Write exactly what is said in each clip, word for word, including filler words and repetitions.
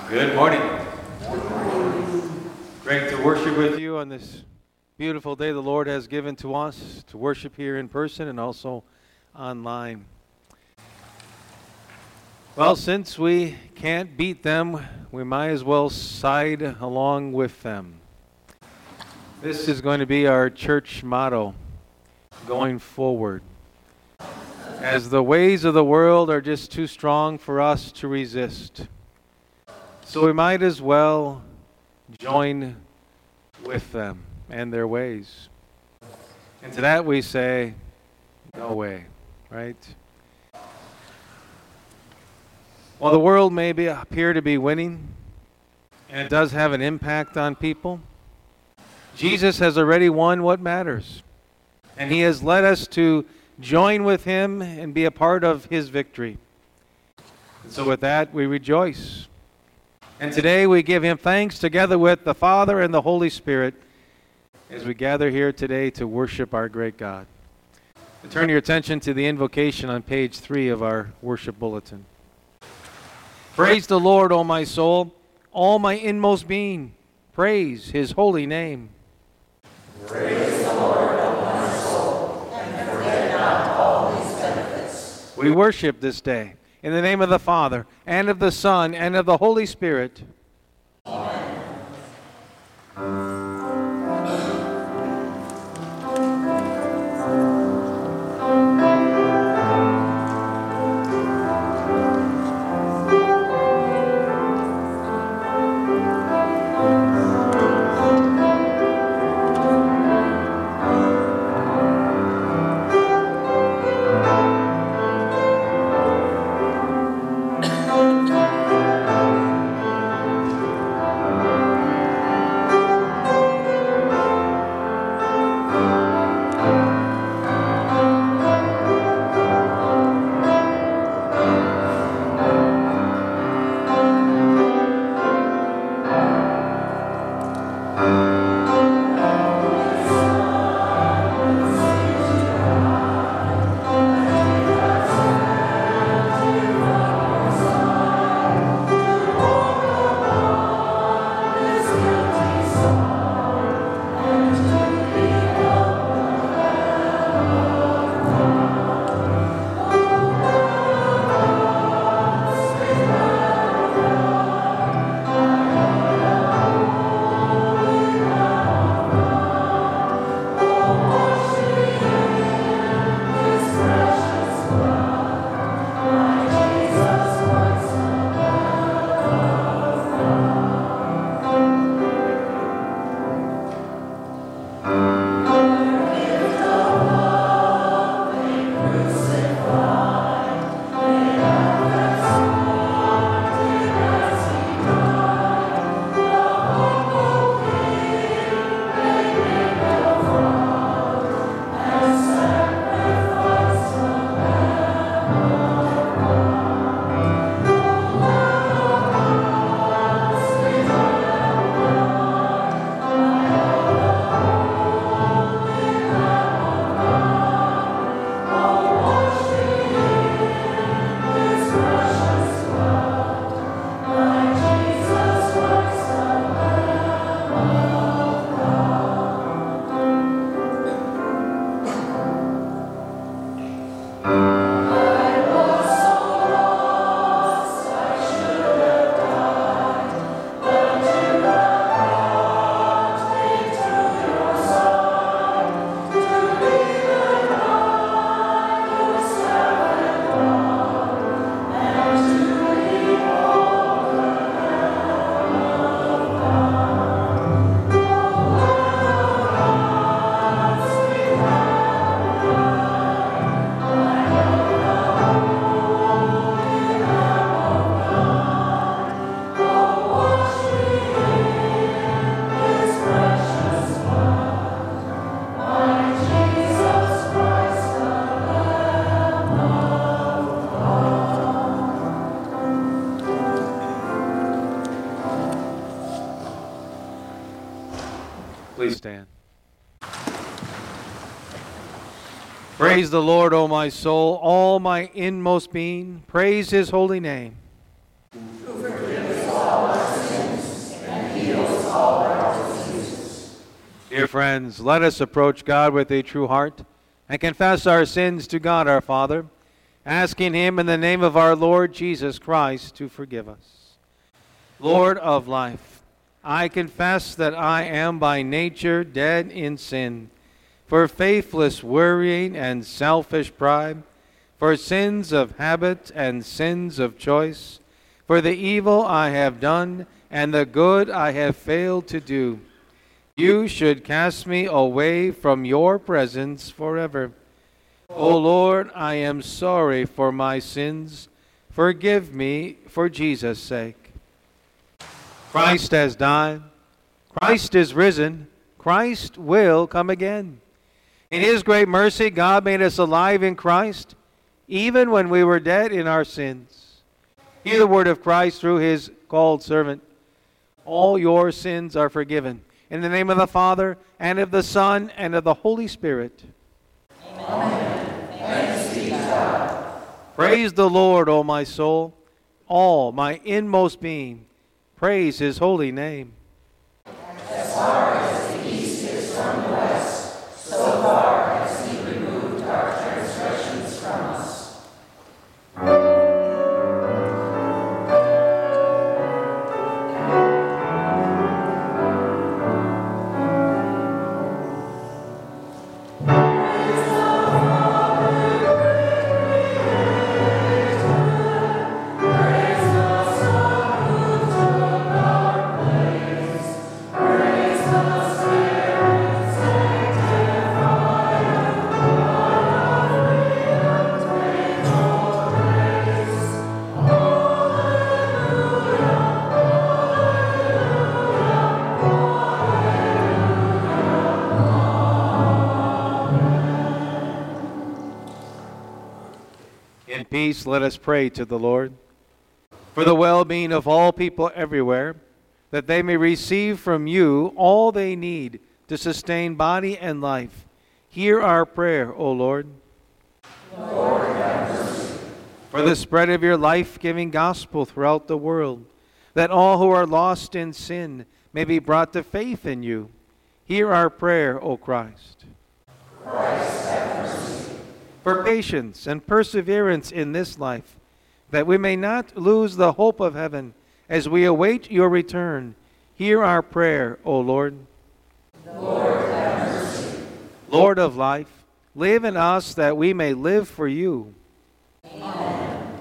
Good morning. Great to worship with you on this beautiful day the Lord has given to us to worship here in person and also online. Well, since we can't beat them, we might as well side along with them. This is going to be our church motto going forward. As the ways of the world are just too strong for us to resist. So we might as well join with them and their ways. And to that we say, no way, right? While the world may be, appear to be winning, and it does have an impact on people, Jesus has already won what matters. And he has led us to join with him and be a part of his victory. And so with that, we rejoice. And today we give him thanks together with the Father and the Holy Spirit as we gather here today to worship our great God. And turn your attention to the invocation on page three of our worship bulletin. Praise the Lord, O my soul, all my inmost being. Praise his holy name. Praise the Lord, O my soul, and forget not all his benefits. We worship this day. In the name of the Father, and of the Son, and of the Holy Spirit. Amen. Please stand. Praise the Lord, O my soul, all my inmost being. Praise his holy name. Who forgives all our Dear friends, let us approach God with a true heart and confess our sins to God our Father, asking Him in the name of our Lord Jesus Christ to forgive us. Lord of life, I confess that I am by nature dead in sin, for faithless worrying and selfish pride, for sins of habit and sins of choice, for the evil I have done and the good I have failed to do. You should cast me away from your presence forever. O Lord, I am sorry for my sins. Forgive me for Jesus' sake. Christ has died. Christ is risen. Christ will come again. In His great mercy, God made us alive in Christ, even when we were dead in our sins. Hear the word of Christ through His called servant. All your sins are forgiven. In the name of the Father, and of the Son, and of the Holy Spirit. Amen. Thanks be to God. Praise the Lord, O my soul. All my inmost being, praise His holy name. As far as the east is from the west, so far has He removed our transgressions from us. In peace, let us pray to the Lord. For the well-being of all people everywhere, that they may receive from you all they need to sustain body and life. Hear our prayer, O Lord. Lord, have mercy. For the spread of your life-giving gospel throughout the world, that all who are lost in sin may be brought to faith in you. Hear our prayer, O Christ. Christ, have mercy. For patience and perseverance in this life, that we may not lose the hope of heaven as we await your return. Hear our prayer, O Lord. Lord, have mercy. Lord of life, live in us that we may live for you. Amen.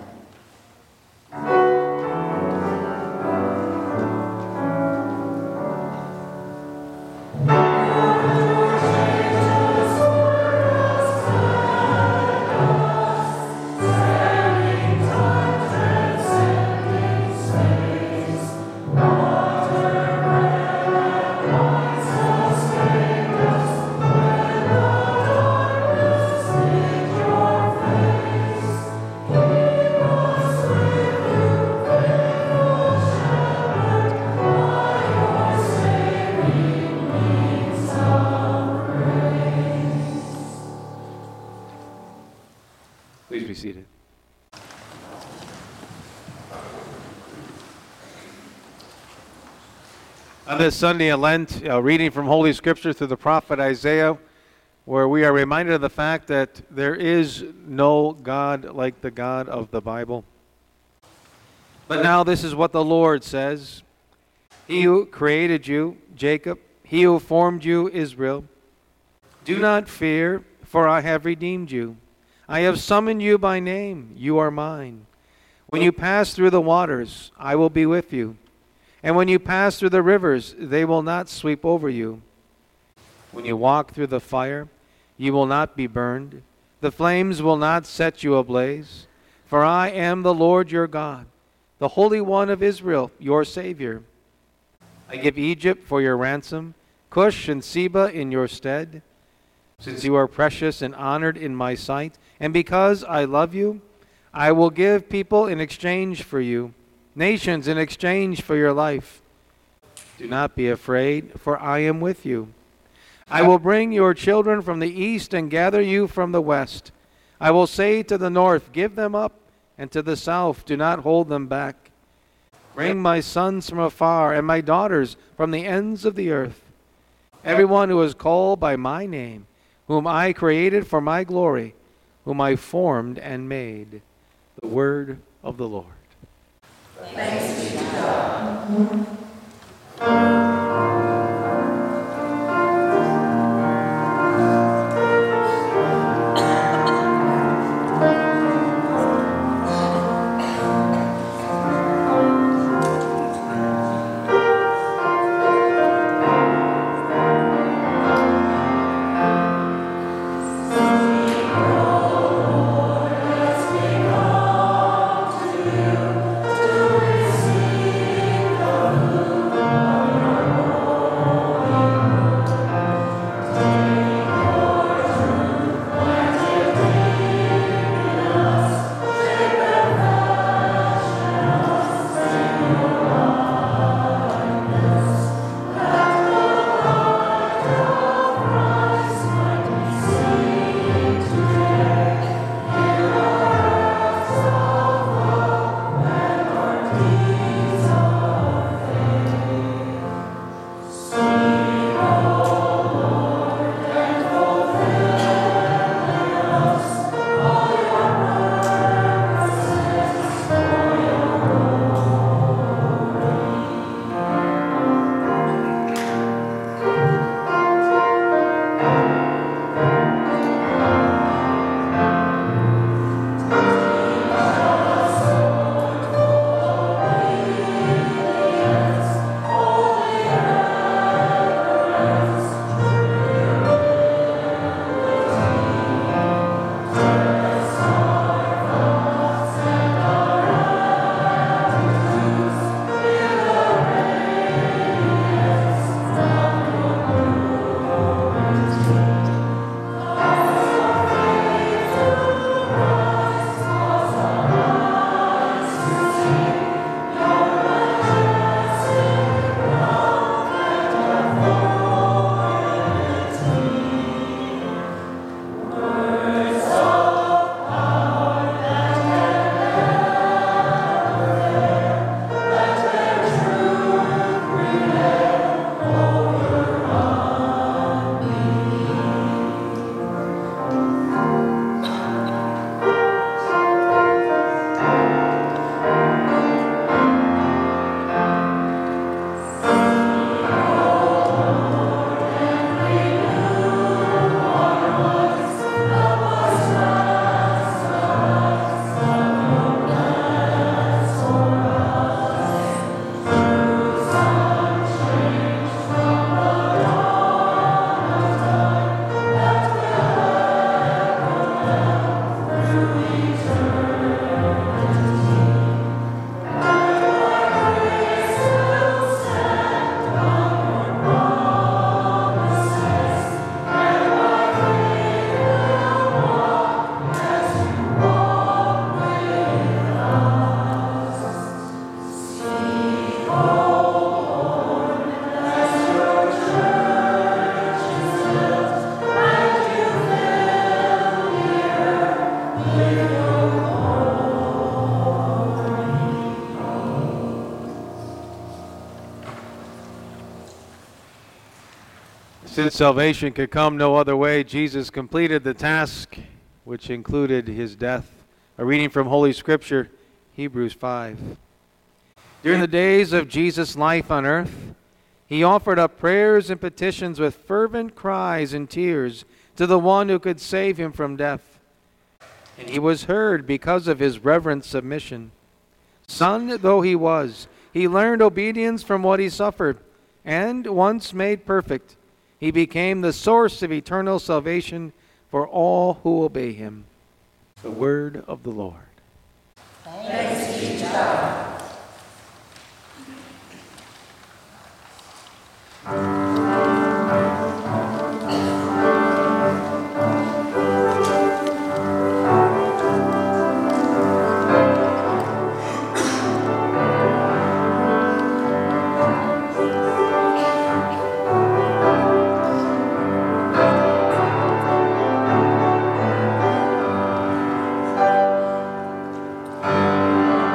Please be seated. On this Sunday of Lent, uh, reading from Holy Scripture through the prophet Isaiah, where we are reminded of the fact that there is no God like the God of the Bible. But now this is what the Lord says. He who created you, Jacob, he who formed you, Israel, do not fear, for I have redeemed you. I have summoned you by name. You are mine. When you pass through the waters, I will be with you. And when you pass through the rivers, they will not sweep over you. When you walk through the fire, you will not be burned. The flames will not set you ablaze. For I am the Lord your God, the Holy One of Israel, your Savior. I give Egypt for your ransom, Cush and Seba in your stead. Since you are precious and honored in my sight, and because I love you, I will give people in exchange for you, nations in exchange for your life. Do not be afraid, for I am with you. I will bring your children from the east and gather you from the west. I will say to the north, give them up, and to the south, do not hold them back. Bring my sons from afar and my daughters from the ends of the earth. Everyone who is called by my name, whom I created for my glory, whom I formed and made. The word of the Lord. Thanks be to God. Since salvation could come no other way, Jesus completed the task, which included his death. A reading from Holy Scripture, Hebrews five. During the days of Jesus' life on earth, he offered up prayers and petitions with fervent cries and tears to the one who could save him from death. And he was heard because of his reverent submission. Son though he was, he learned obedience from what he suffered, and once made perfect, he became the source of eternal salvation for all who obey him. The word of the Lord. Thanks be to God.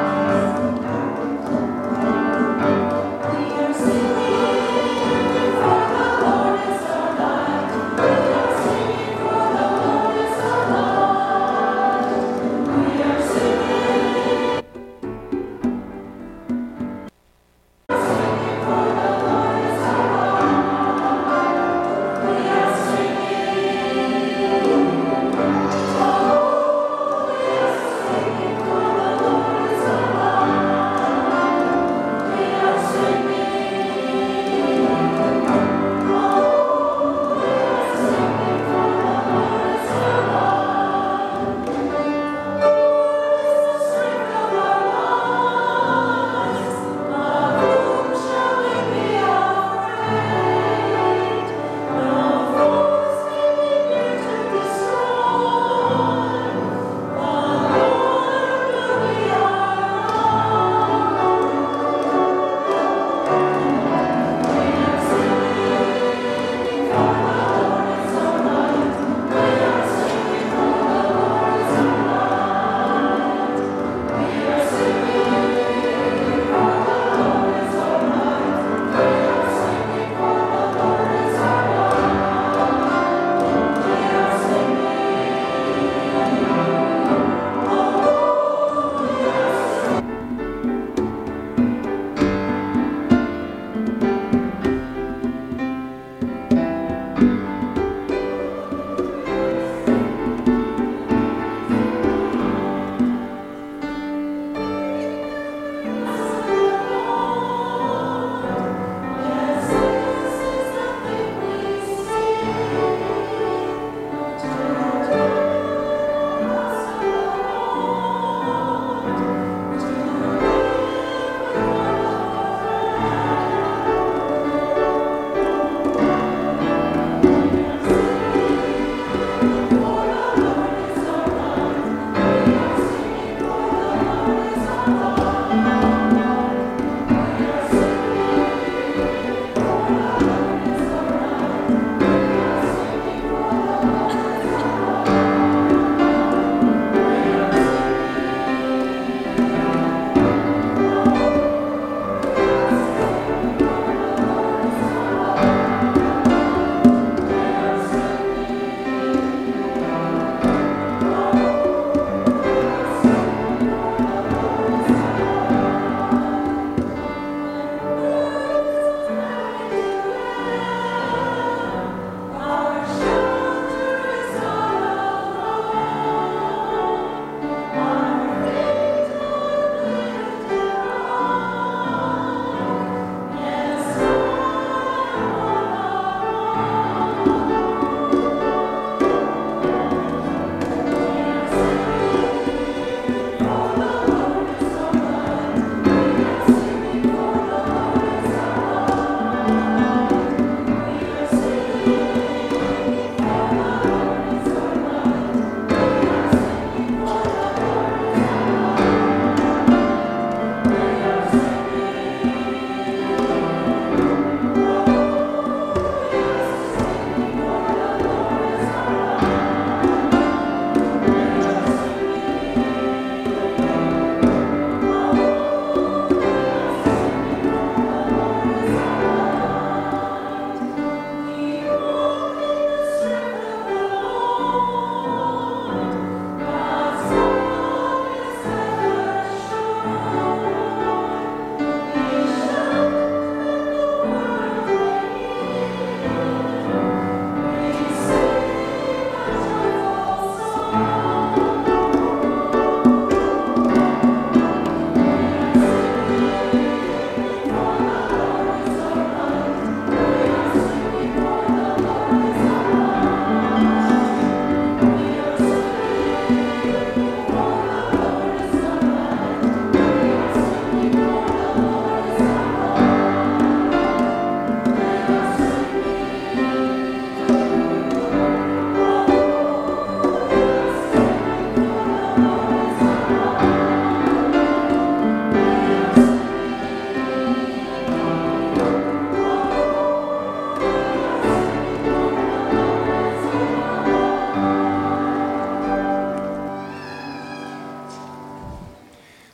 Thank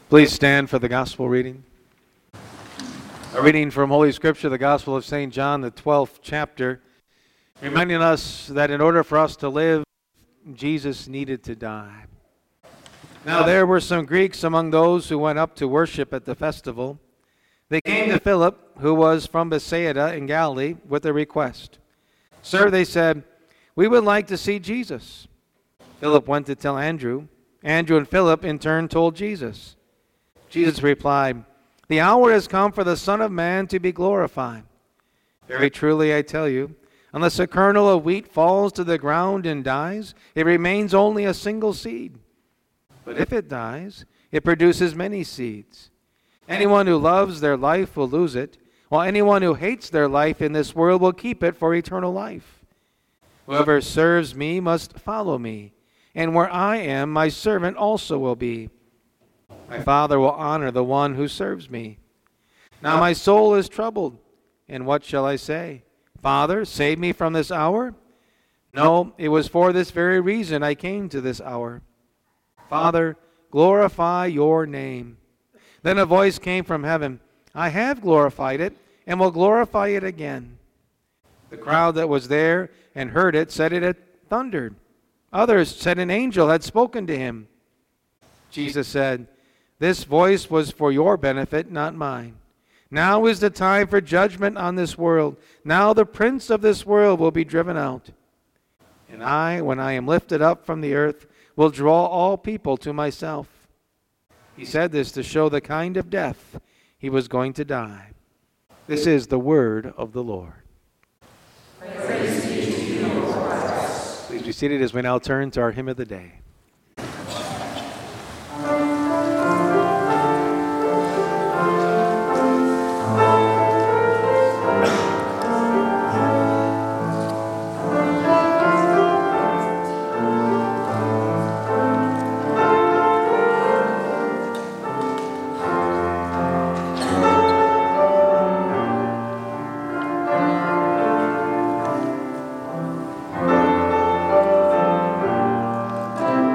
Please stand for the gospel reading. A reading from Holy Scripture, the Gospel of Saint John, the twelfth chapter, reminding us that in order for us to live, Jesus needed to die. Now there were some Greeks among those who went up to worship at the festival. They came to Philip, who was from Bethsaida in Galilee, with a request. Sir, they said, we would like to see Jesus. Philip went to tell Andrew. Andrew and Philip in turn told Jesus. Jesus replied, the hour has come for the Son of Man to be glorified. Very truly I tell you, unless a kernel of wheat falls to the ground and dies, it remains only a single seed. But if it dies, it produces many seeds. Anyone who loves their life will lose it, while anyone who hates their life in this world will keep it for eternal life. Whoever serves me must follow me, and where I am, my servant also will be. My Father will honor the one who serves me. Now my soul is troubled, and what shall I say? Father, save me from this hour? No, it was for this very reason I came to this hour. Father, glorify your name. Then a voice came from heaven. I have glorified it, and will glorify it again. The crowd that was there and heard it said it had thundered. Others said an angel had spoken to him. Jesus said, this voice was for your benefit, not mine. Now is the time for judgment on this world. Now the prince of this world will be driven out. And I, when I am lifted up from the earth, will draw all people to myself. He said this to show the kind of death he was going to die. This is the word of the Lord. Praise be to you, Lord Christ. Please be seated as we now turn to our hymn of the day. Thank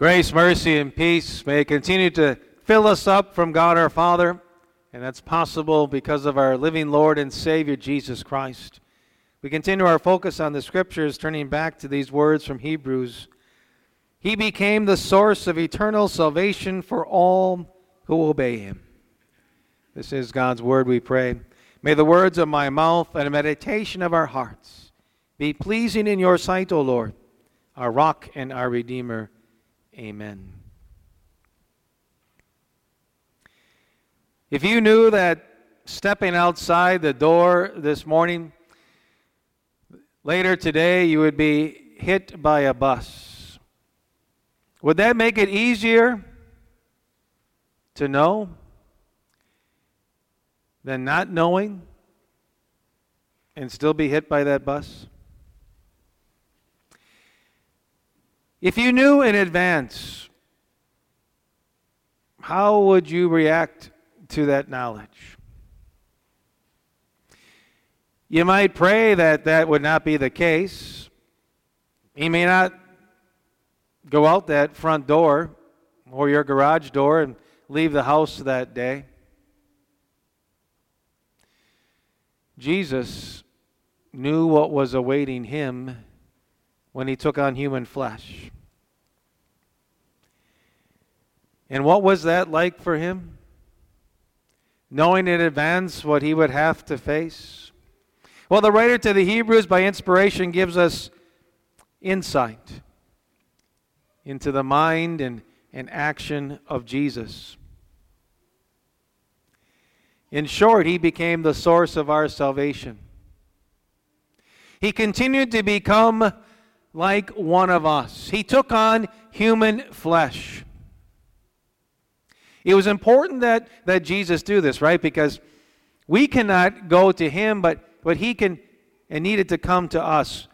Grace, mercy, and peace may continue to fill us up from God our Father, and that's possible because of our living Lord and Savior, Jesus Christ. We continue our focus on the Scriptures, turning back to these words from Hebrews. He became the source of eternal salvation for all who obey Him. This is God's Word, we pray. May the words of my mouth and the meditation of our hearts be pleasing in your sight, O Lord, our rock and our Redeemer. Amen. If you knew that stepping outside the door this morning, later today you would be hit by a bus, would that make it easier to know than not knowing and still be hit by that bus? If you knew in advance, how would you react to that knowledge? You might pray that that would not be the case. You may not go out that front door or your garage door and leave the house that day. Jesus knew what was awaiting Him when He took on human flesh. And what was that like for Him? Knowing in advance what He would have to face? Well, the writer to the Hebrews, by inspiration, gives us insight into the mind and, and action of Jesus. In short, He became the source of our salvation. He continued to become like one of us. He took on human flesh. It was important that, that Jesus do this, right? Because we cannot go to Him, but, but He can and needed to come to us.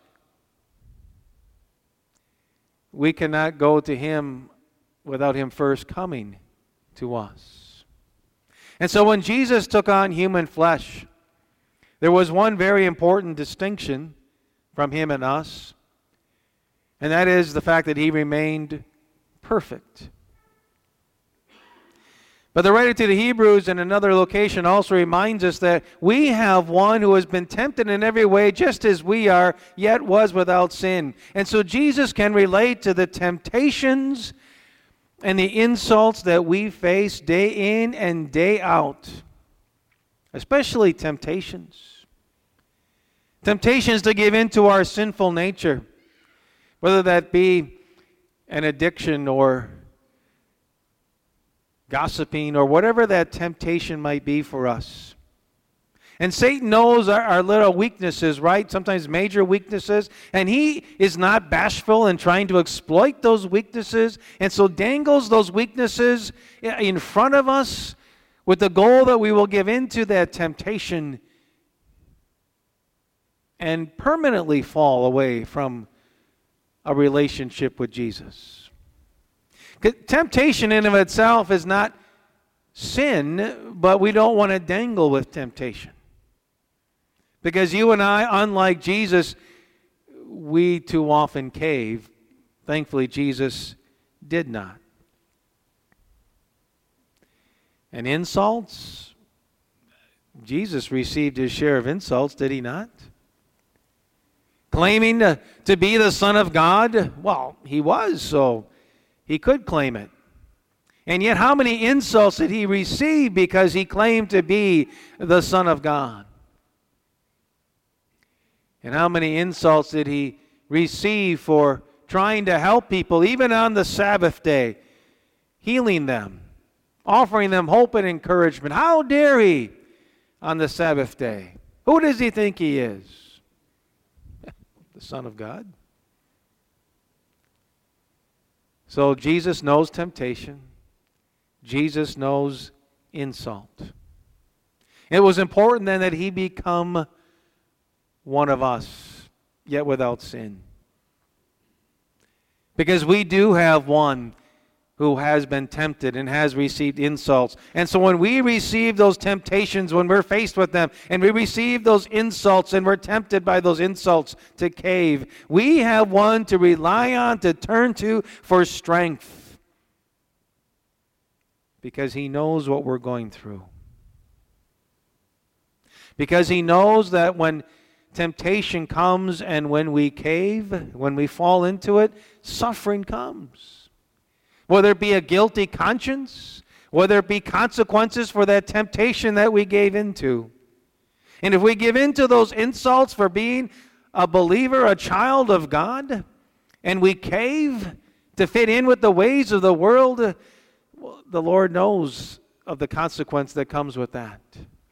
We cannot go to Him without Him first coming to us. And so when Jesus took on human flesh, there was one very important distinction from Him and us, and that is the fact that He remained perfect. But the writer to the Hebrews in another location also reminds us that we have one who has been tempted in every way just as we are, yet was without sin. And so Jesus can relate to the temptations and the insults that we face day in and day out, especially temptations. Temptations to give in to our sinful nature, whether that be an addiction or gossiping or whatever that temptation might be for us. And Satan knows our, our little weaknesses, right? Sometimes major weaknesses. And he is not bashful in trying to exploit those weaknesses. And so dangles those weaknesses in front of us with the goal that we will give into that temptation and permanently fall away from a relationship with Jesus. Temptation in of itself is not sin, but we don't want to dangle with temptation. Because you and I, unlike Jesus, we too often cave. Thankfully, Jesus did not. And insults? Jesus received His share of insults, did He not? Claiming to, to be the Son of God? Well, He was, so He could claim it. And yet how many insults did He receive because He claimed to be the Son of God? And how many insults did He receive for trying to help people, even on the Sabbath day, healing them, offering them hope and encouragement? How dare He on the Sabbath day? Who does He think He is? The Son of God? So Jesus knows temptation. Jesus knows insult. It was important then that He become one of us, yet without sin. Because we do have one who has been tempted and has received insults. And so when we receive those temptations, when we're faced with them, and we receive those insults and we're tempted by those insults to cave, we have one to rely on, to turn to for strength. Because he knows what we're going through. Because he knows that when temptation comes and when we cave, when we fall into it, suffering comes. Whether it be a guilty conscience, whether it be consequences for that temptation that we gave into. And if we give in to those insults for being a believer, a child of God, and we cave to fit in with the ways of the world, well, the Lord knows of the consequence that comes with that.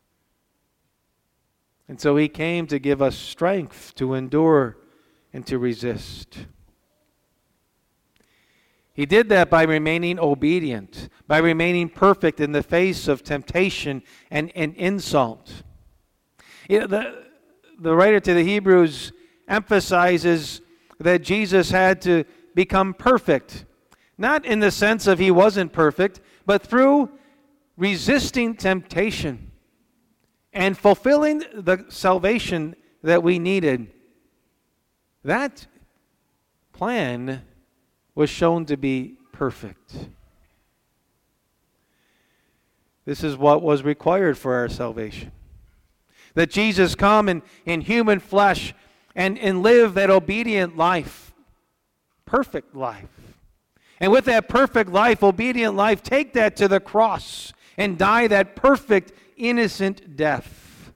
And so he came to give us strength to endure and to resist. He did that by remaining obedient, by remaining perfect in the face of temptation and, and insult. You know, the, the writer to the Hebrews emphasizes that Jesus had to become perfect, not in the sense of he wasn't perfect, but through resisting temptation and fulfilling the salvation that we needed. That plan was shown to be perfect. This is what was required for our salvation. That Jesus come in, in human flesh and, and live that obedient life, perfect life. And with that perfect life, obedient life, take that to the cross and die that perfect, innocent death.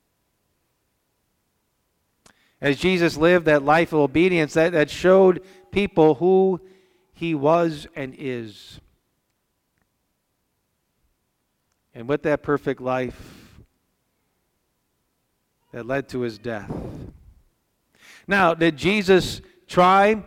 As Jesus lived that life of obedience, that, that showed people who he was and is. And with that perfect life that led to his death. Now, did Jesus try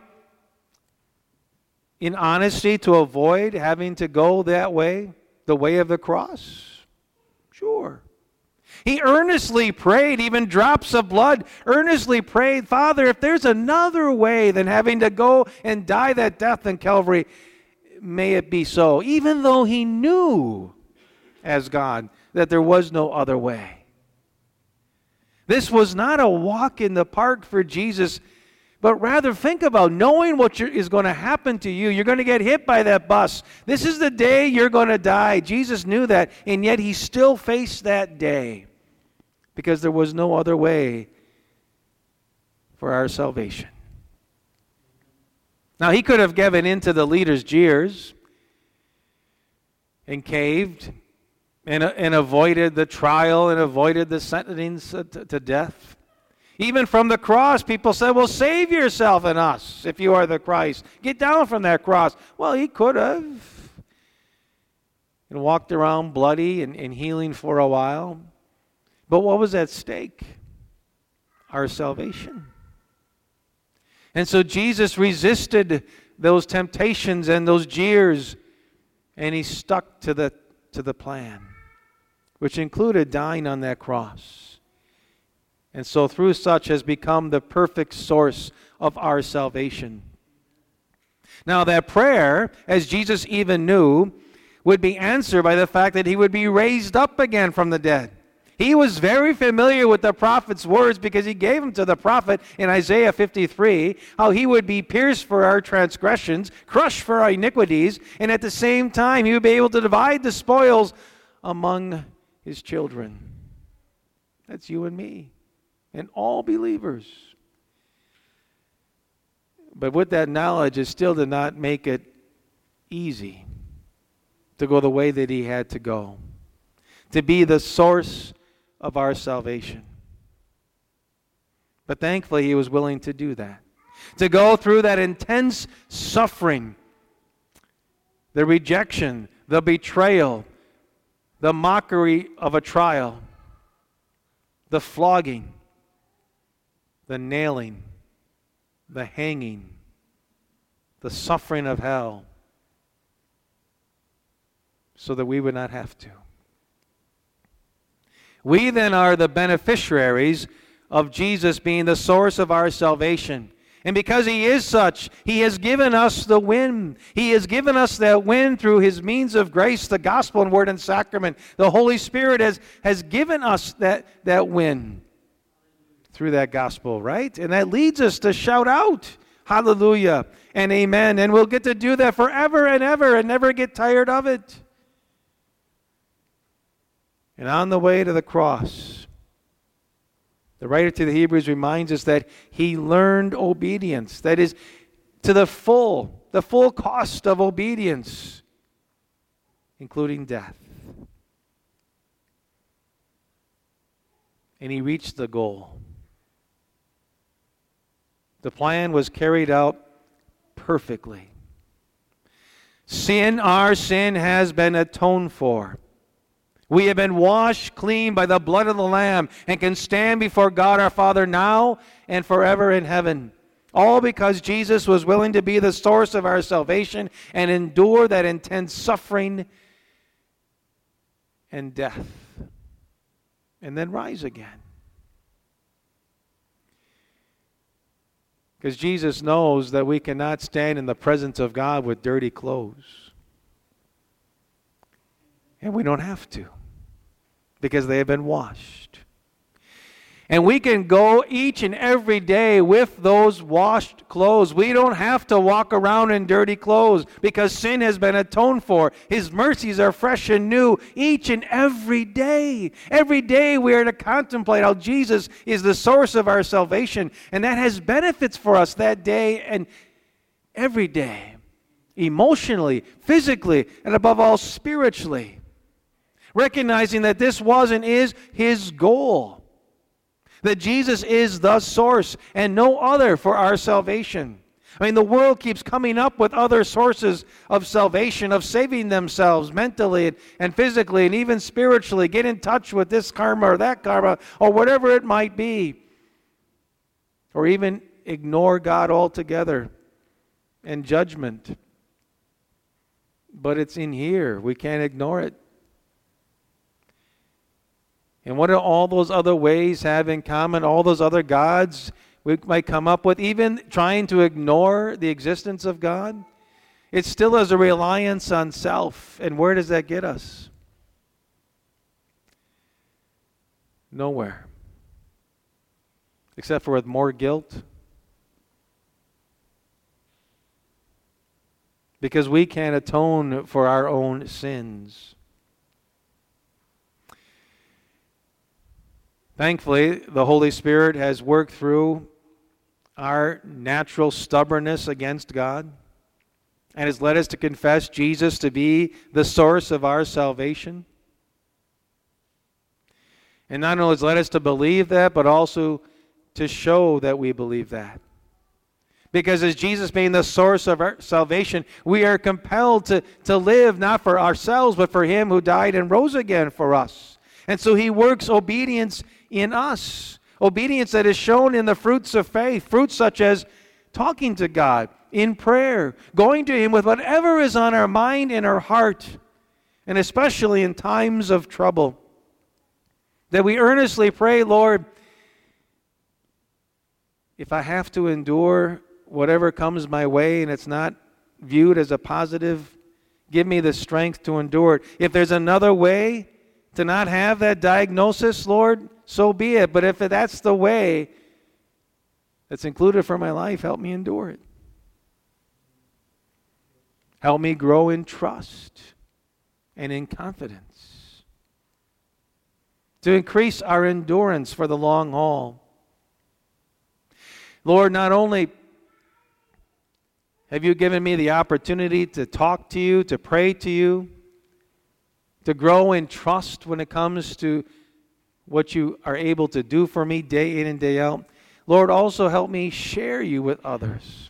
in honesty to avoid having to go that way, the way of the cross? Sure. He earnestly prayed, even drops of blood, earnestly prayed, Father, if there's another way than having to go and die that death in Calvary, may it be so. Even though he knew, as God, that there was no other way. This was not a walk in the park for Jesus, but rather think about knowing what is going to happen to you. You're going to get hit by that bus. This is the day you're going to die. Jesus knew that, and yet he still faced that day. Because there was no other way for our salvation. Now, he could have given in to the leaders' jeers and caved and, and avoided the trial and avoided the sentencing to, to death. Even from the cross, people said, well, save yourself and us if you are the Christ. Get down from that cross. Well, he could have. And walked around bloody and, and healing for a while. But what was at stake? Our salvation. And so Jesus resisted those temptations and those jeers, and he stuck to the, to the plan, which included dying on that cross. And so through such has become the perfect source of our salvation. Now that prayer, as Jesus even knew, would be answered by the fact that he would be raised up again from the dead. He was very familiar with the prophet's words because he gave them to the prophet in Isaiah fifty-three, how he would be pierced for our transgressions, crushed for our iniquities, and at the same time he would be able to divide the spoils among his children. That's you and me and all believers. But with that knowledge, it still did not make it easy to go the way that he had to go, to be the source of our salvation. But thankfully, he was willing to do that. To go through that intense suffering, the rejection, the betrayal, the mockery of a trial, the flogging, the nailing, the hanging, the suffering of hell, so that we would not have to. We then are the beneficiaries of Jesus being the source of our salvation. And because he is such, he has given us the win. He has given us that win through his means of grace, the gospel and word and sacrament. The Holy Spirit has, has given us that, that win through that gospel, right? And that leads us to shout out, hallelujah and amen. And we'll get to do that forever and ever and never get tired of it. And on the way to the cross, the writer to the Hebrews reminds us that he learned obedience. That is, to the full, the full cost of obedience, including death. And he reached the goal. The plan was carried out perfectly. Sin, our sin, has been atoned for. We have been washed clean by the blood of the Lamb and can stand before God our Father now and forever in heaven. All because Jesus was willing to be the source of our salvation and endure that intense suffering and death, and then rise again. Because Jesus knows that we cannot stand in the presence of God with dirty clothes. And we don't have to, because they have been washed. And we can go each and every day with those washed clothes. We don't have to walk around in dirty clothes because sin has been atoned for. His mercies are fresh and new each and every day. Every day we are to contemplate how Jesus is the source of our salvation. And that has benefits for us that day and every day. Emotionally, physically, and above all spiritually. Recognizing that this was and is his goal. That Jesus is the source and no other for our salvation. I mean, the world keeps coming up with other sources of salvation, of saving themselves mentally and physically and even spiritually. Get in touch with this karma or that karma or whatever it might be. Or even ignore God altogether and judgment. But it's in here. We can't ignore it. And what do all those other ways have in common? All those other gods we might come up with, even trying to ignore the existence of God? It still is a reliance on self. And where does that get us? Nowhere. Except for with more guilt. Because we can't atone for our own sins. Thankfully, the Holy Spirit has worked through our natural stubbornness against God and has led us to confess Jesus to be the source of our salvation. And not only has led us to believe that, but also to show that we believe that. Because as Jesus being the source of our salvation, we are compelled to, to live not for ourselves, but for him who died and rose again for us. And so he works obedience in us. Obedience that is shown in the fruits of faith. Fruits such as talking to God in prayer. Going to him with whatever is on our mind and our heart. And especially in times of trouble. That we earnestly pray, Lord, if I have to endure whatever comes my way and it's not viewed as a positive, give me the strength to endure it. If there's another way to not have that diagnosis, Lord, so be it. But if that's the way that's included for my life, help me endure it. Help me grow in trust and in confidence. To increase our endurance for the long haul. Lord, not only have you given me the opportunity to talk to you, to pray to you, to grow in trust when it comes to what you are able to do for me day in and day out. Lord, also help me share you with others.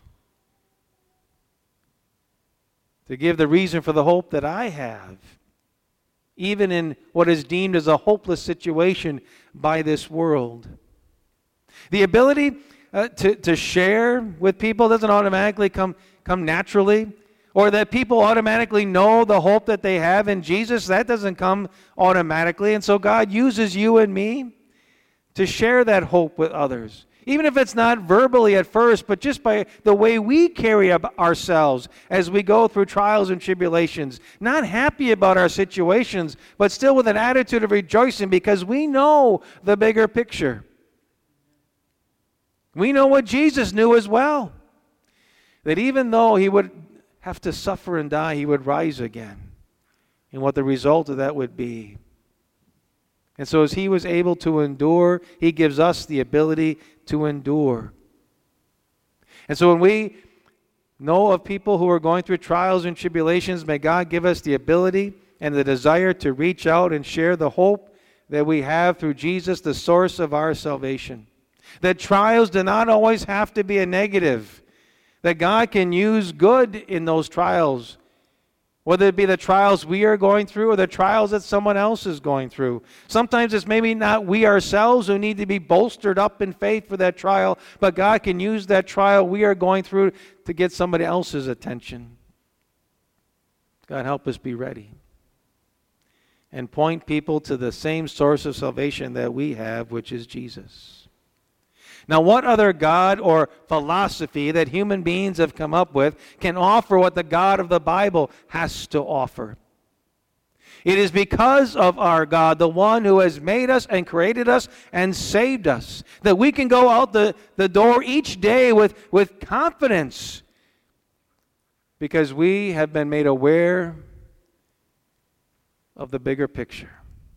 To give the reason for the hope that I have, even in what is deemed as a hopeless situation by this world. The ability uh, to, to share with people doesn't automatically come, come naturally. Or that people automatically know the hope that they have in Jesus. That doesn't come automatically. And so God uses you and me to share that hope with others. Even if it's not verbally at first, but just by the way we carry ourselves as we go through trials and tribulations. Not happy about our situations, but still with an attitude of rejoicing because we know the bigger picture. We know what Jesus knew as well. That even though he would have to suffer and die, he would rise again. And what the result of that would be. And so as he was able to endure, he gives us the ability to endure. And so when we know of people who are going through trials and tribulations, may God give us the ability and the desire to reach out and share the hope that we have through Jesus, the source of our salvation. That trials do not always have to be a negative. That God can use good in those trials. Whether it be the trials we are going through or the trials that someone else is going through. Sometimes it's maybe not we ourselves who need to be bolstered up in faith for that trial, but God can use that trial we are going through to get somebody else's attention. God, help us be ready. And point people to the same source of salvation that we have, which is Jesus. Now, what other God or philosophy that human beings have come up with can offer what the God of the Bible has to offer? It is because of our God, the one who has made us and created us and saved us, that we can go out the, the door each day with, with confidence because we have been made aware of the bigger picture.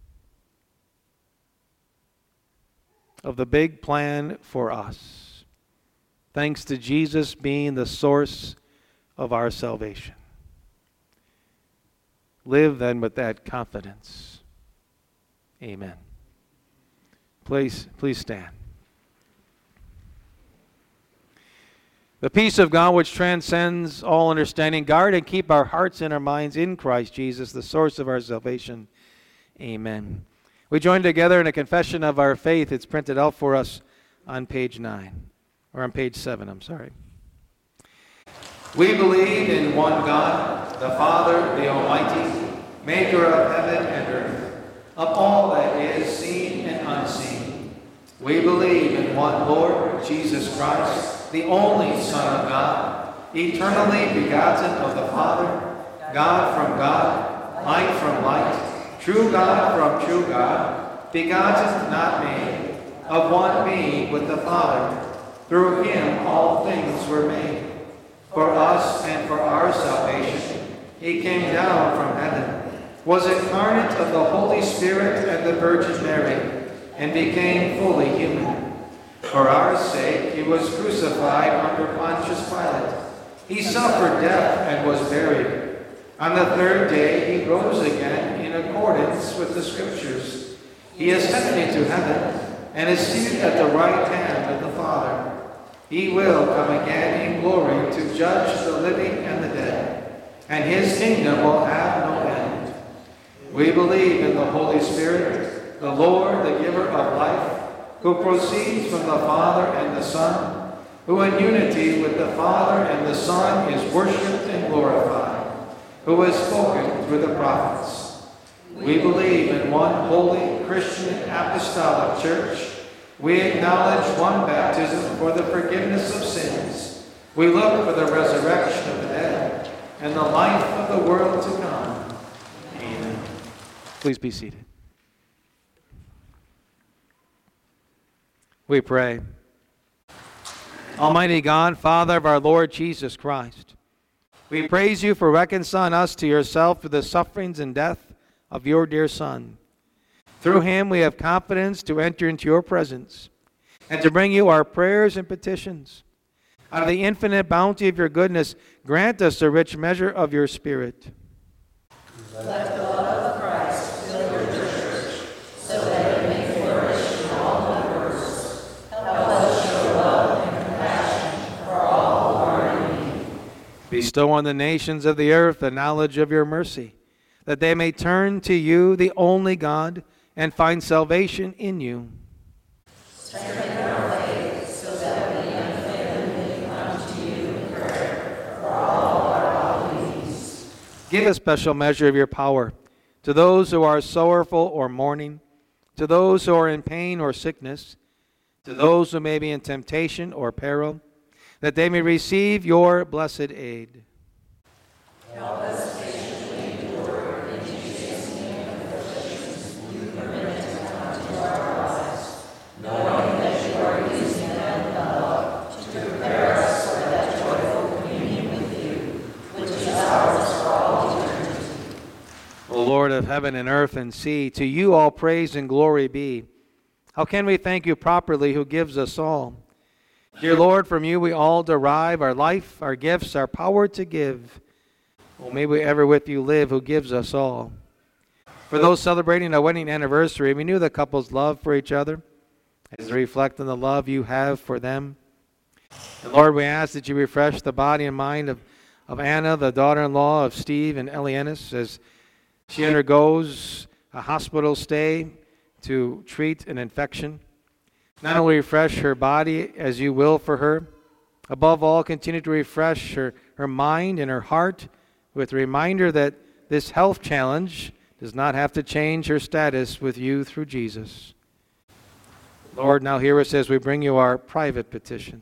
Of the big plan for us. Thanks to Jesus being the source of our salvation. Live then with that confidence. Amen. Please, please stand. The peace of God which transcends all understanding, guard and keep our hearts and our minds in Christ Jesus, the source of our salvation. Amen. We join together in a confession of our faith. It's printed out for us on page nine, or on page seven, I'm sorry. We believe in one God, the Father, the Almighty, maker of heaven and earth, of all that is seen and unseen. We believe in one Lord, Jesus Christ, the only Son of God, eternally begotten of the Father, God from God, light from light, true God from true God, begotten, not made, of one being with the Father. Through him all things were made. For us and for our salvation, he came down from heaven, was incarnate of the Holy Spirit and the Virgin Mary, and became fully human. For our sake he was crucified under Pontius Pilate. He suffered death and was buried. On the third day he rose again in accordance with the Scriptures. He ascended into heaven and is seated at the right hand of the Father. He will come again in glory to judge the living and the dead, and his kingdom will have no end. We believe in the Holy Spirit, the Lord, the giver of life, who proceeds from the Father and the Son, who in unity with the Father and the Son is worshipped and glorified, who has spoken through the prophets. We believe in one holy Christian apostolic church. We acknowledge one baptism for the forgiveness of sins. We look for the resurrection of the dead and the life of the world to come. Amen. Please be seated. We pray. Almighty God, Father of our Lord Jesus Christ, we praise you for reconciling us to yourself through the sufferings and death of your dear Son. Through him we have confidence to enter into your presence and to bring you our prayers and petitions. Out of the infinite bounty of your goodness, grant us a rich measure of your Spirit. Let the love of Christ fill your church, so that it may flourish in all good works. Help us show love and compassion for all who are in need. Bestow on the nations of the earth the knowledge of your mercy, that they may turn to you, the only God, and find salvation in you. Strengthen our faith so that we unfailingly come to you in prayer for all our needs. Give a special measure of your power to those who are sorrowful or mourning, to those who are in pain or sickness, to those who may be in temptation or peril, that they may receive your blessed aid. Help us patiently endure in Jesus' name the afflictions you permit to come into our lives, knowing that you are using them in love to prepare us for that joyful communion with you, which is ours for all eternity. O Lord of heaven and earth and sea, to you all praise and glory be. How can we thank you properly who gives us all? Dear Lord, from you we all derive our life, our gifts, our power to give. Oh, may we ever with you live who gives us all. For those celebrating a wedding anniversary, we knew the couple's love for each other as they reflect on the love you have for them. And Lord, we ask that you refresh the body and mind of, of Anna, the daughter-in-law of Steve and Elianis, as she undergoes a hospital stay to treat an infection. Not only refresh her body as you will for her, above all, continue to refresh her, her mind and her heart with the reminder that this health challenge does not have to change her status with you through Jesus. Lord, now hear us as we bring you our private petitions.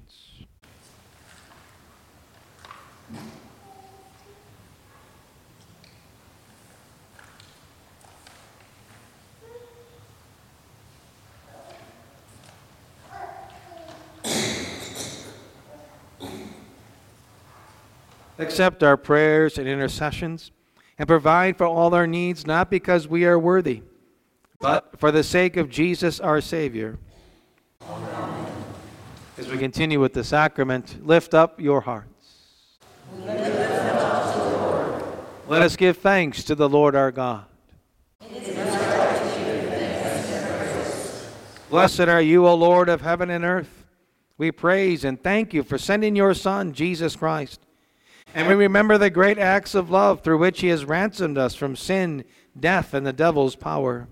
Accept our prayers and intercessions, and provide for all our needs, not because we are worthy, but for the sake of Jesus our Savior. Amen. As we continue with the sacrament, lift up your hearts. We lift them up to the Lord. Let us give thanks to the Lord our God. It is right to give thanks and praise. Blessed are you, O Lord of heaven and earth. We praise and thank you for sending your Son, Jesus Christ. And we remember the great acts of love through which he has ransomed us from sin, death, and the devil's power.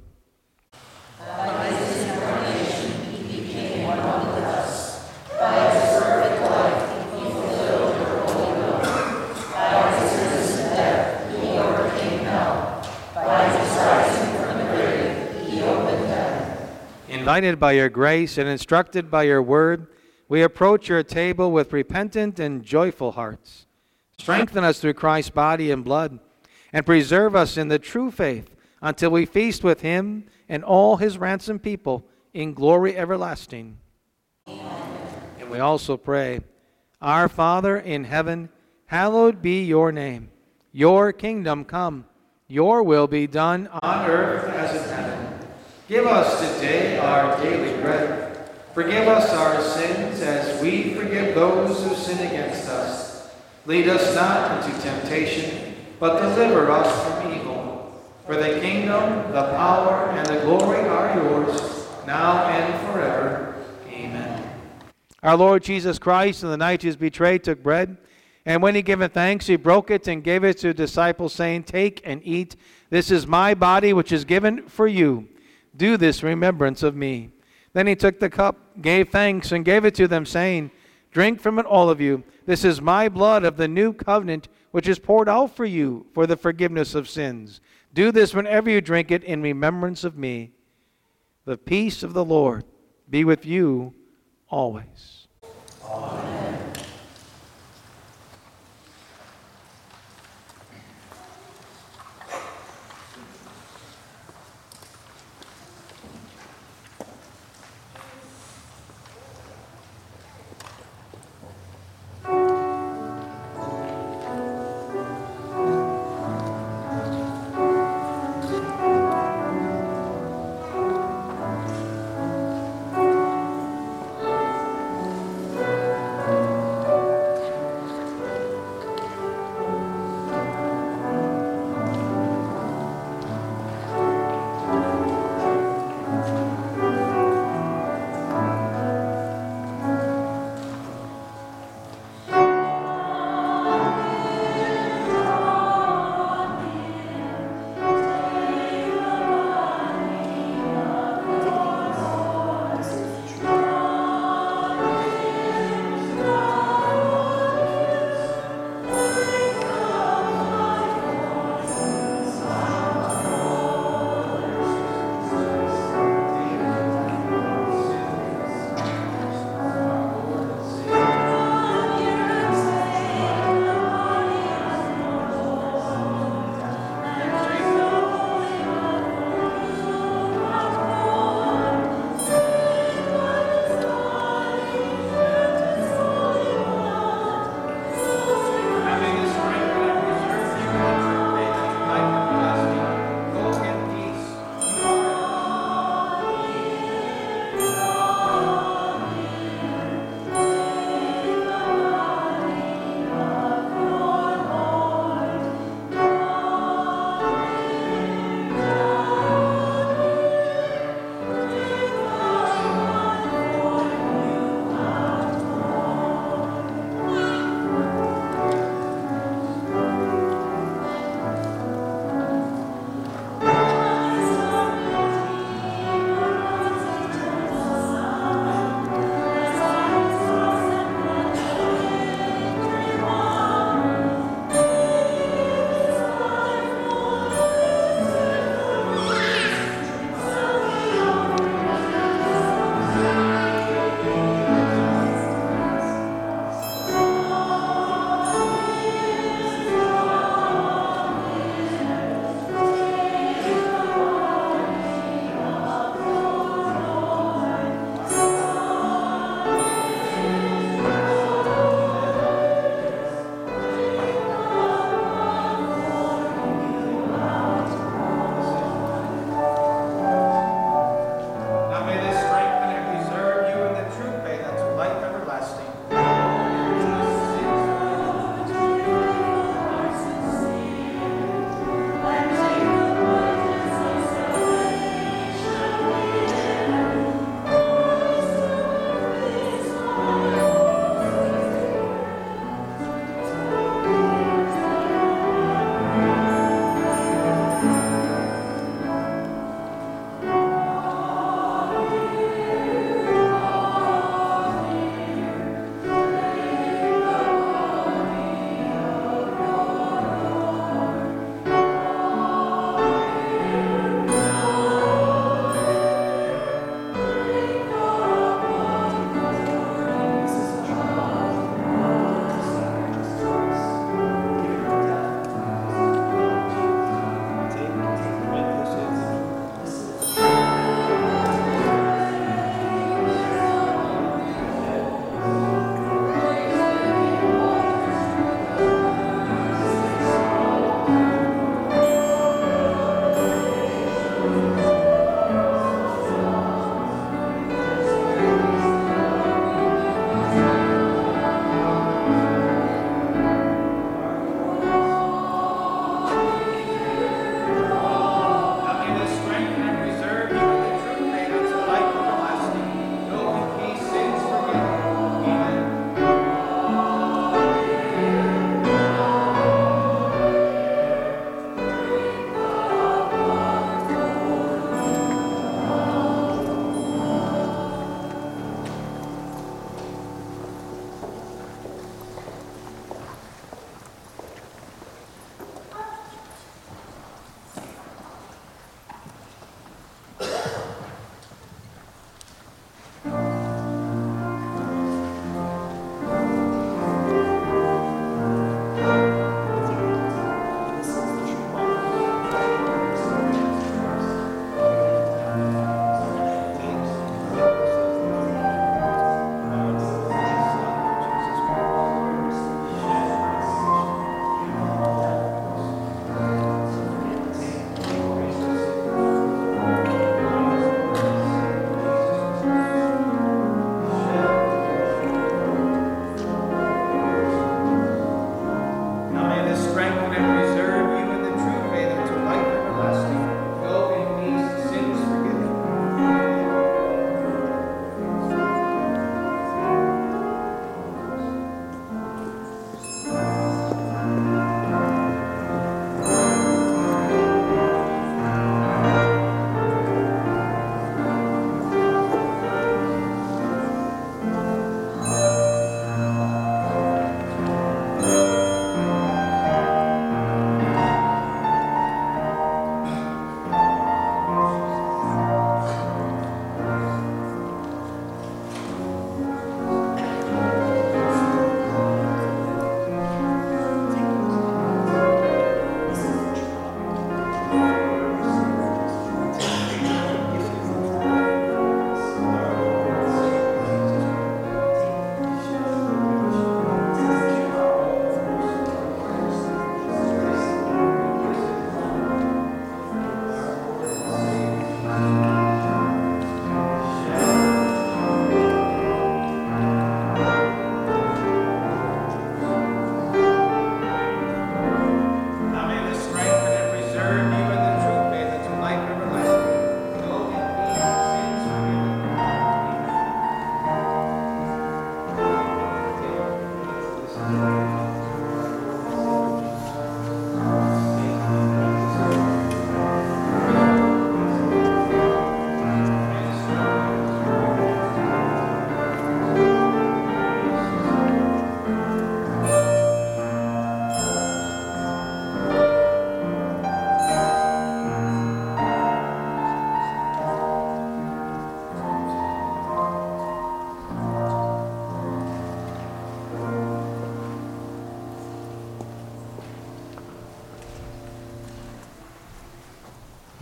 By his incarnation, he became one with us. By his perfect life, he fulfilled your holy will. By his risen death, he overcame hell. By his rising from the grave, he opened heaven. Invited by your grace and instructed by your word, we approach your table with repentant and joyful hearts. Strengthen us through Christ's body and blood, and preserve us in the true faith until we feast with him and all his ransomed people in glory everlasting. Amen. And we also pray, Our Father in heaven, hallowed be your name. Your kingdom come. Your will be done on earth as in heaven. Give us today our daily bread. Forgive us our sins as we forgive those who sin against us. Lead us not into temptation, but deliver us from evil. For the kingdom, the power, and the glory are yours, now and forever. Amen. Our Lord Jesus Christ, in the night he was betrayed, took bread, and when he given thanks, he broke it and gave it to the disciples, saying, Take and eat. This is my body, which is given for you. Do this in remembrance of me. Then he took the cup, gave thanks, and gave it to them, saying, Drink from it, all of you. This is my blood of the new covenant, which is poured out for you for the forgiveness of sins. Do this whenever you drink it in remembrance of me. The peace of the Lord be with you always. Amen.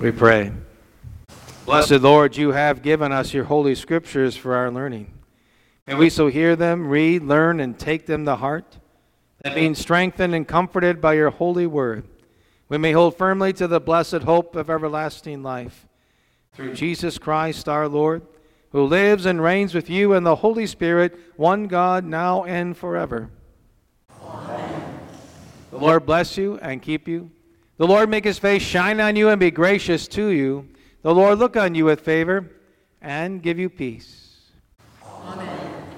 We pray. Blessed Lord, you have given us your holy scriptures for our learning. May we so hear them, read, learn, and take them to heart, that being strengthened and comforted by your holy word, we may hold firmly to the blessed hope of everlasting life. Through Jesus Christ our Lord, who lives and reigns with you and the Holy Spirit, one God, now and forever. Amen. The Lord bless you and keep you. The Lord make his face shine on you and be gracious to you. The Lord look on you with favor and give you peace. Amen.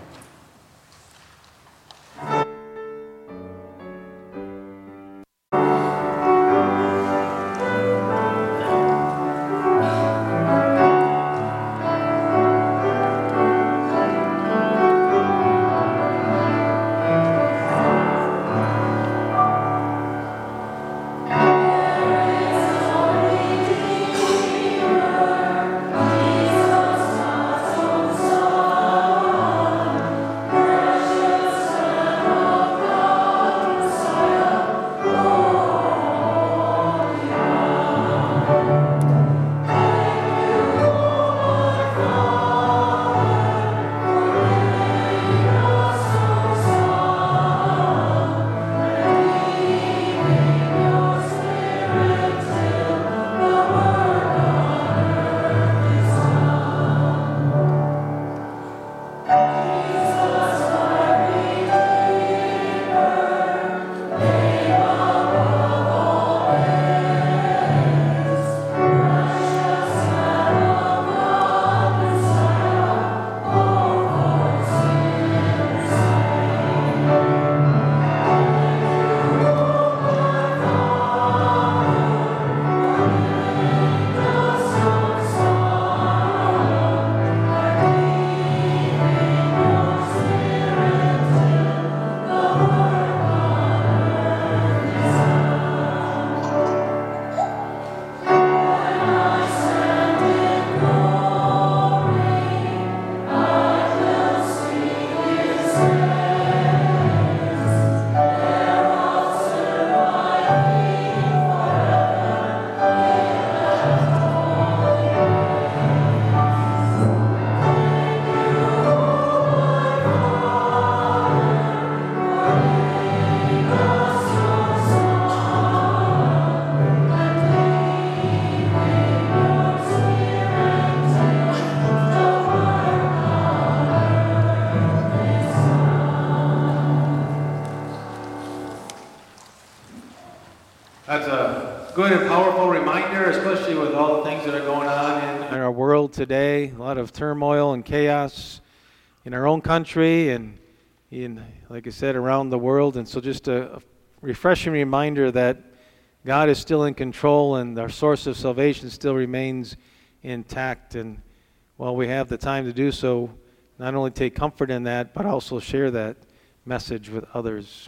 That's a good and powerful reminder, especially with all the things that are going on in, in our world today. A lot of turmoil and chaos in our own country and, in, like I said, around the world. And so just a, a refreshing reminder that God is still in control and our source of salvation still remains intact. And while we have the time to do so, not only take comfort in that, but also share that message with others.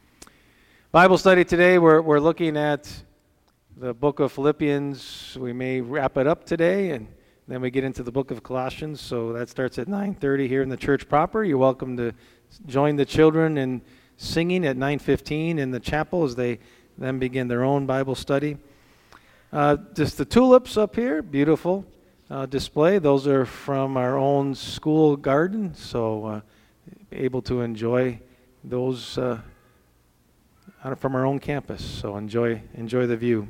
Bible study today, we're, we're looking at the book of Philippians. We may wrap it up today, and then we get into the book of Colossians. So that starts at nine thirty here in the church proper. You're welcome to join the children in singing at nine fifteen in the chapel as they then begin their own Bible study. Uh, just the tulips up here, beautiful uh, display. Those are from our own school garden, so uh, able to enjoy those uh, from our own campus. So enjoy enjoy the view.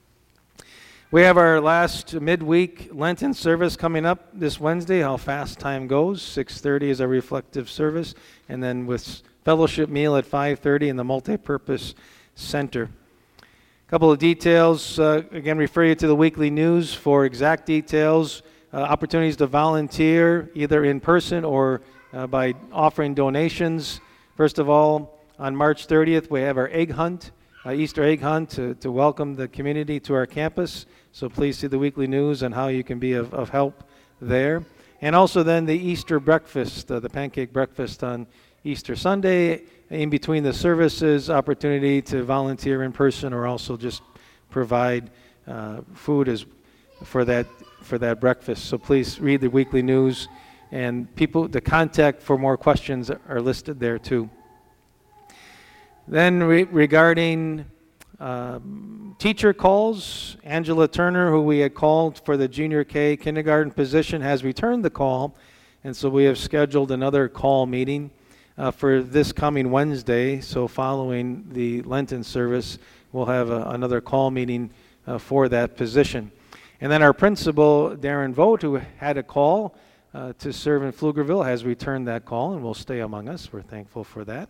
We have our last midweek Lenten service coming up this Wednesday. How fast time goes. six thirty is a reflective service, and then with fellowship meal at five thirty in the multipurpose center. A couple of details. Uh, again, refer you to the weekly news for exact details. Uh, opportunities to volunteer either in person or uh, by offering donations. First of all, on March thirtieth, we have our egg hunt, uh, Easter egg hunt, to, to welcome the community to our campus. So please see the weekly news on how you can be of, of help there. And also then the Easter breakfast, uh, the pancake breakfast on Easter Sunday. In between the services, opportunity to volunteer in person or also just provide uh, food as for that for that breakfast. So please read the weekly news, and people, the contact for more questions are listed there too. Then re- regarding Um, teacher calls. Angela Turner, who we had called for the junior K kindergarten position, has returned the call, and so we have scheduled another call meeting uh, for this coming Wednesday. So following the Lenten service, we'll have a, another call meeting uh, for that position. And then our principal, Darren Vogt, who had a call uh, to serve in Pflugerville, has returned that call and will stay among us. We're thankful for that.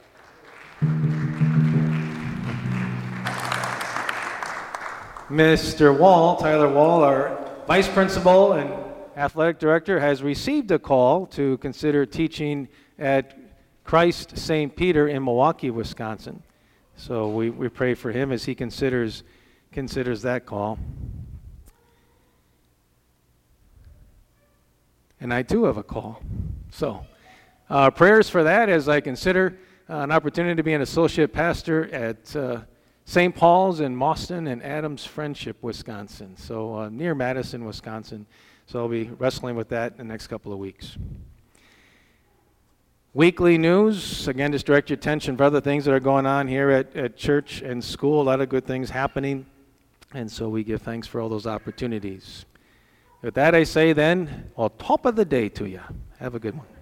Mister Wall, Tyler Wall, our vice principal and athletic director, has received a call to consider teaching at Christ Saint Peter in Milwaukee, Wisconsin. So we, we pray for him as he considers considers that call. And I too have a call. So uh, prayers for that as I consider uh, an opportunity to be an associate pastor at uh, Saint Paul's in Mauston and Adams Friendship, Wisconsin. So uh, near Madison, Wisconsin. So I'll be wrestling with that in the next couple of weeks. Weekly news, again, just direct your attention for other things that are going on here at, at church and school. A lot of good things happening, and so we give thanks for all those opportunities. With that, I say then, well, top of the day to you. Have a good one.